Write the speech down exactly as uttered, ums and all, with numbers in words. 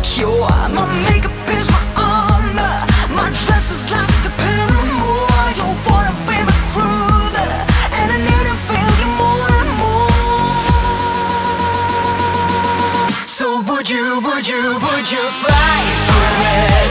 insecure. My makeup is my armor, my dress is like the paramour. You wanna be my crew, and I need to feel you more and more. So would you, would you, would you fly forever?